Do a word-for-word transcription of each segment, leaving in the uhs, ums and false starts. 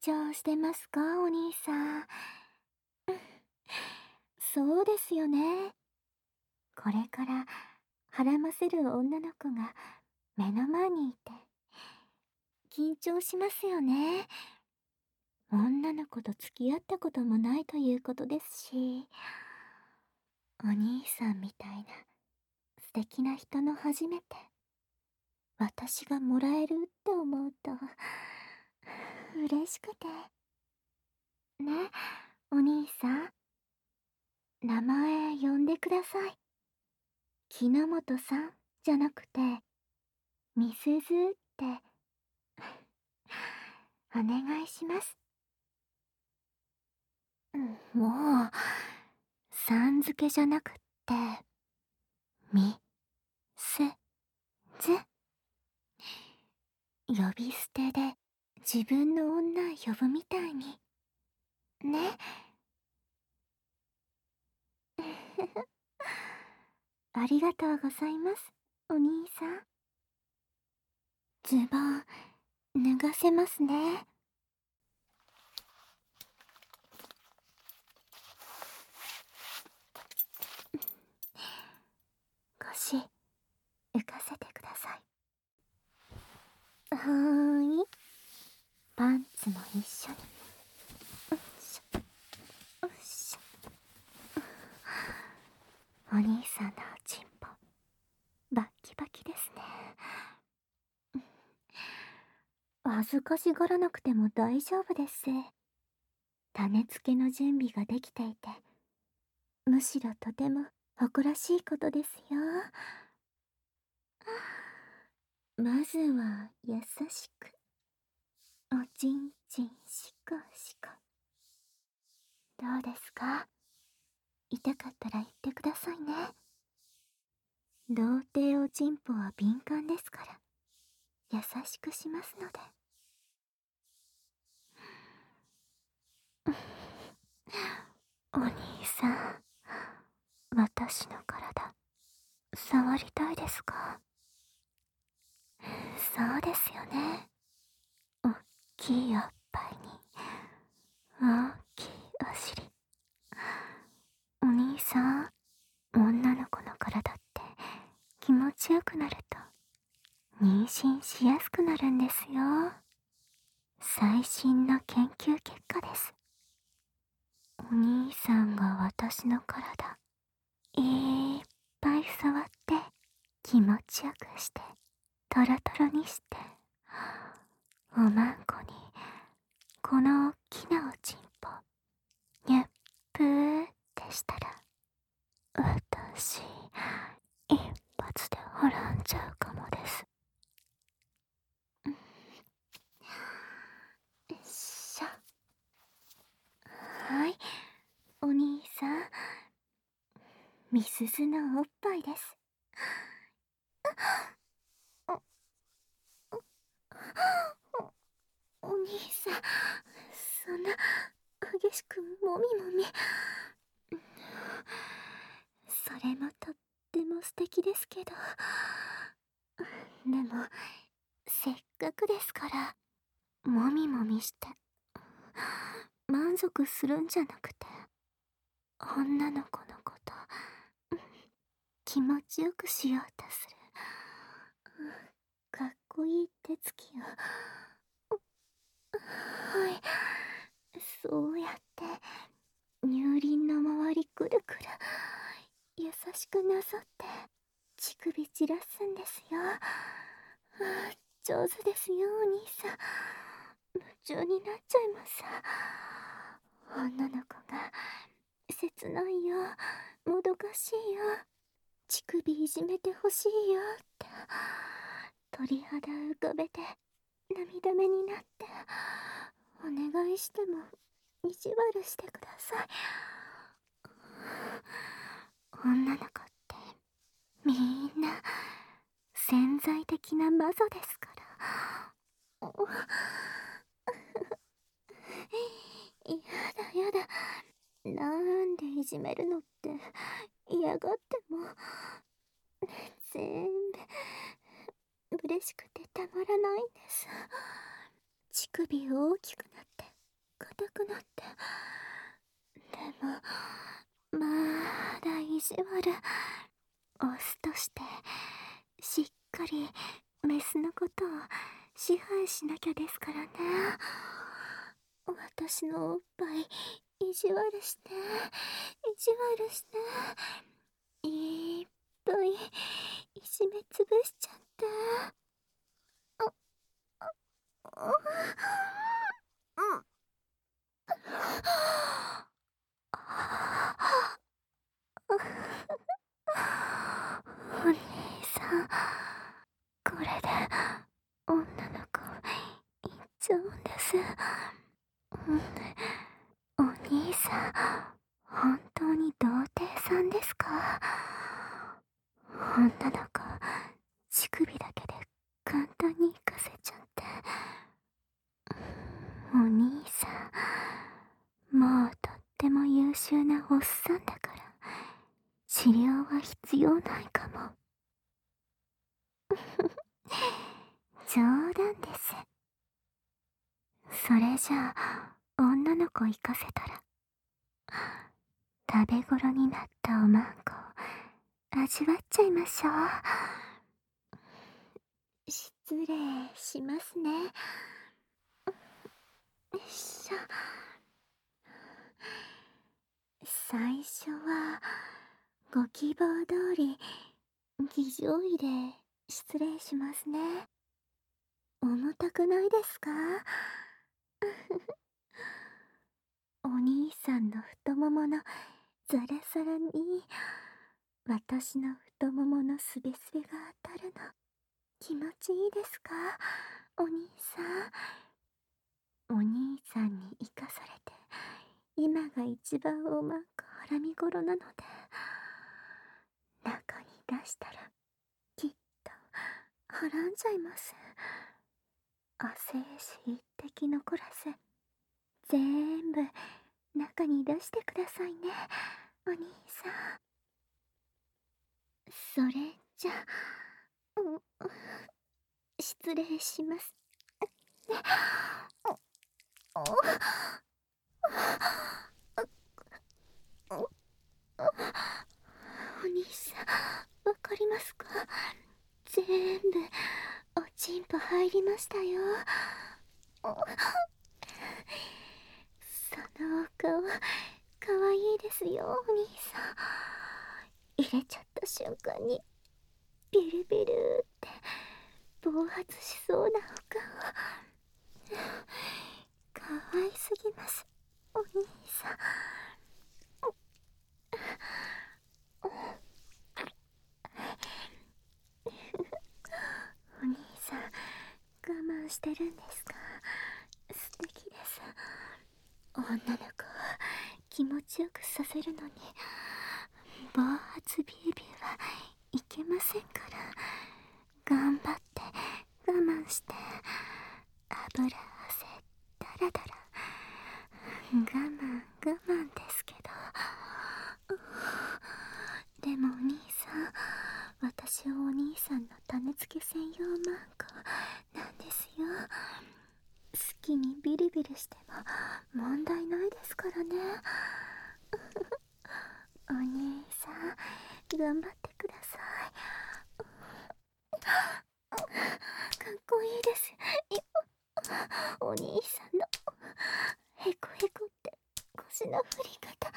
張してますか、お兄さん。そうですよね。これからはらませる女の子が目の前にいて、緊張しますよね。女の子と付き合ったこともないということですし、お兄さんみたいな素敵な人の初めて、私がもらえるって思うと、嬉しくて。ね、お兄さん。名前呼んでください。木之本さんじゃなくて、みすずって、お願いします。うん、もう、さん付けじゃなくって、み、す、ず。呼び捨てで自分の女呼ぶみたいに。ね。ありがとうございます、お兄さん。ズボン、脱がせますね。腰、浮かせてください。はーい。パンツも一緒に。よいしょ、よいしょ。お兄さんのおちんぽ、バッキバキですね。恥ずかしがらなくても大丈夫です。種付けの準備ができていて、むしろとても誇らしいことですよ。まずは優しく、おちんちんしこしこ。どうですか？痛かったら言ってくださいね。童貞おちんぽは敏感ですから、優しくしますので。お兄さん、私の体、触りたいですか？そうですよね。おっきいおっぱいに、大きいお尻。お兄さん、女の子の体って気持ちよくなると、妊娠しやすくなるんですよ。最新の研究結果です。お兄さんが私の体、いっぱい触って気持ちよくして、トロトロにして、おまんこにこの大きなおちんぽにゅっぷーってしたら、私一発ではらんじゃうかもです。よいしょ。はい、お兄さん、みすずのおっぱいです。お兄さん、そんな激しくもみもみ。それもとっても素敵ですけど、でもせっかくですから、もみもみして満足するんじゃなくて、女の子のこと気持ちよくしようとするかっこいい手つきを。はい、そうやって乳輪の周りくるくる優しくなぞって乳首散らすんですよ。上手ですよ、お兄さん。夢中になっちゃいます。女の子が切ないよ、もどかしいよ、乳首いじめてほしいよって鳥肌浮かべて涙目になって、お願いしても意地悪してください。女の子ってみんな潜在的な魔女ですから。やだやだ、なんでいじめるのって嫌がっても全部嬉しくてたまらないんです。乳首大きくなって硬くなって。でもまだ意地悪。オスとしてしっかりメスのことを支配しなきゃですからね。私のおっぱい意地悪して、意地悪して、いっぱいいじめつぶしちゃって。うん。お兄さん、これで女の子いっちゃうんです。うん、お兄さん、本当に童貞さんですか？女の子、乳首だけで簡単に行かせちゃって。お兄さん、もうとっても優秀なおっさんだから、治療は必要ないかも。冗談です。それじゃあ、女の子行かせたら、食べ頃になったおまんこを味わっちゃいましょう。失礼しますね。よいしょ。最初はご希望通り儀仗医で失礼しますね。重たくないですか？お兄さんの太もものザラザラに私の太もものすべすべが当たるの気持ちいいですか？お兄さん。お兄さんに生かされて今が一番おまんこはらみごろなので、中に出したらきっとはらんじゃいます。汗し一滴残らず全部中に出してくださいね、お兄さん。それじゃ、うん、失礼します。お兄さん、わかりますか？全部おちんぽ入りましたよ。そのお顔かわいいですよ、お兄さん。入れちゃった瞬間にビルビルって暴発しそうなお顔。かわいすぎます、お兄さん。お兄さん、我慢してるんですか？素敵です。女の子を気持ちよくさせるのに暴発ビュービューはいけませんから、頑張って我慢して油汗だらだら我慢我慢ですけど。でもお兄さん、私はお兄さんの種付け専用マンコなんですよ。好きにビリビリしても問題ないですからね。お兄さん、頑張ってください。かっこいいですよ、お兄さんのへこへこって腰の振り方。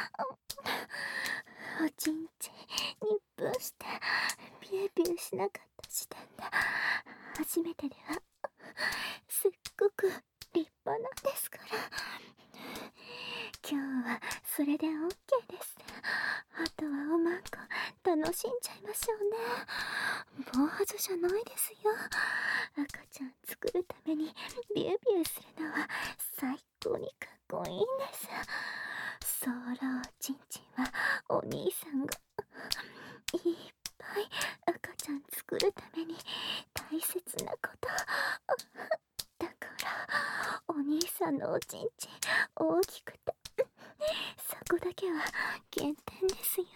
おちんちにっぷんしてビュービューしなかった時点で初めてではすっごく立派なんですから。今日はそれで オーケー です。あとはおまんこ楽しんじゃいましょうね。暴発じゃないですよ。赤ちゃん作るためにビュービューするのは最高にかっこいいんです。ソーラーチンチンはお兄さんがいっぱい赤ちゃん作るために大切なことだから、お兄さんのおちんちん大きくてそこだけは減点ですよ。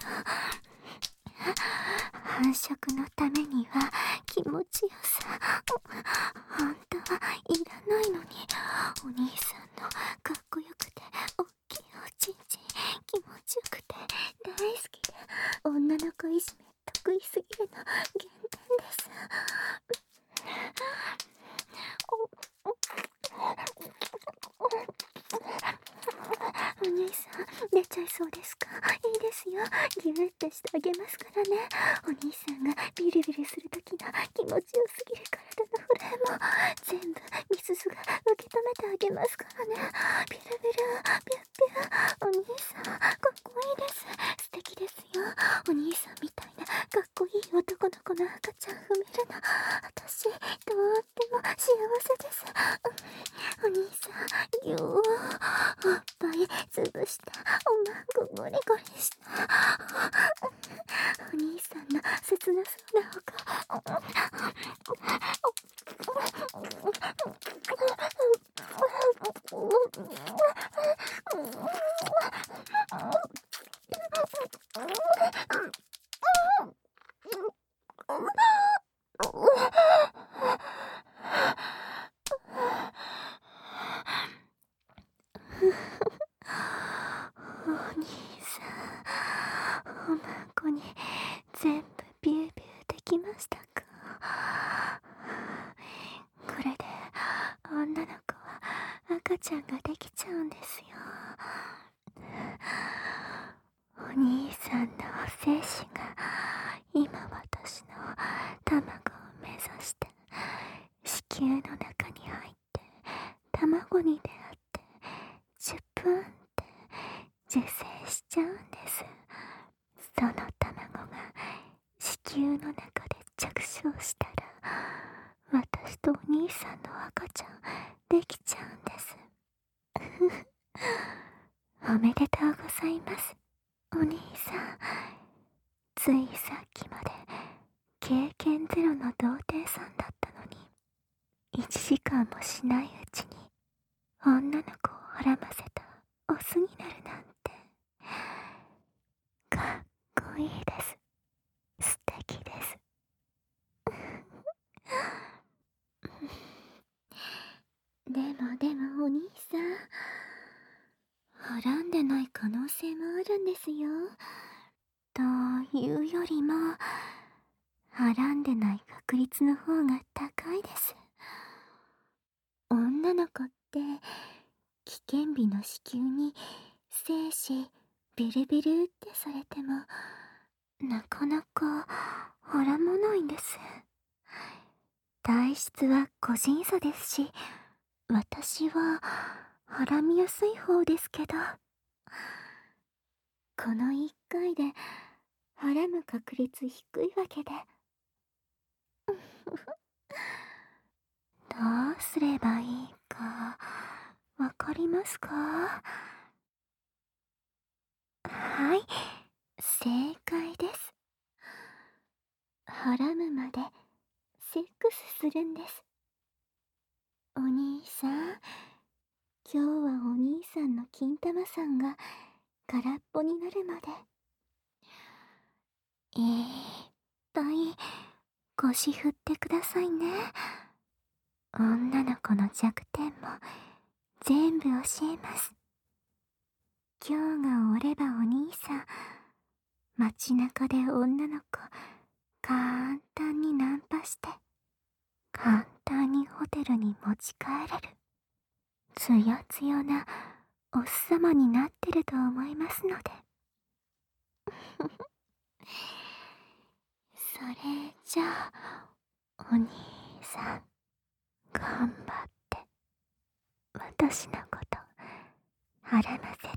繁殖のためには気持ちよさ本当はいらないのに、お兄さんのかっお兄さん、出ちゃいそうですか？いいですよ。ギューってしてあげますからね。お兄さんがビリビリするときの気持ちよすぎる体の震えも、全部ミスズが受け止めてあげますからね。ビルビル、ピュッピュッ。お兄さん、かっこいいです。素敵ですよ。お兄さんみたいなかっこいい男の子の赤ちゃん産めるの、私、とっても幸せです。お兄さん、ぎゅー、おっぱい潰した、おまんこゴリゴリした。お兄さんの切なそうなお顔。お兄さん、おまんこに全部ビュービューできましたか？これで女の子は赤ちゃんができちゃうんですよ。お兄さんの精子が今私の卵を目指して子宮の中に入って卵に出会ってじゅっぷんって受精しちゃうんです。その卵が子宮の中で着床したら私とお兄さんの赤ちゃんできちゃうんです。おめでとうございます、お兄さん。ついさっきまで経験ゼロの童貞さんだったのに、いちじかんもしないうちに女の子をはらませたオスになるなんて、かっこいいです。素敵です。でもでもお兄さん、はらんでない可能性もあるんですよ。というよりも、はらんでない確率の方が高いです。女の子って危険日の子宮に精子ビルビルってされてもなかなかはらまないんです。体質は個人差ですし、私ははらみやすい方ですけど、このいっかいではらむ確率低いわけでどうすればいいかわかりますか？はい、正解です。はらむまでセックスするんです。お兄さん、今日はお兄さんの金玉さんが空っぽになるまでいっぱい腰振ってくださいね。女の子の弱点も全部教えます。今日が終わればお兄さん、街中で女の子簡単にナンパして簡単にホテルに持ち帰れるつやつやなおっさまになってると思いますのでそれじゃあお兄さん、頑張って私のことはらませて